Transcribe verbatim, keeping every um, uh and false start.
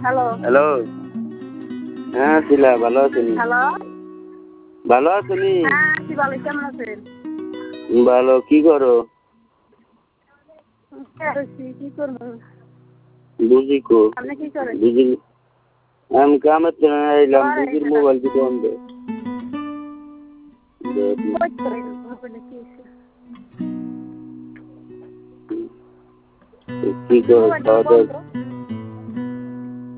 Hello hello হ্যাঁ শিলা ভালো আছেন? হ্যালো ভালো আছেন? হ্যাঁ কি ভালো, কেমন আছেন? ভালো। কি করো? কি করবো? বুঝি কো আপনি কি করেন? বুঝি আমি কামের জন্য এলাম। বুঝির মোবাইল দিতে অন্ধে কি করো? খাওয়া দাওয়া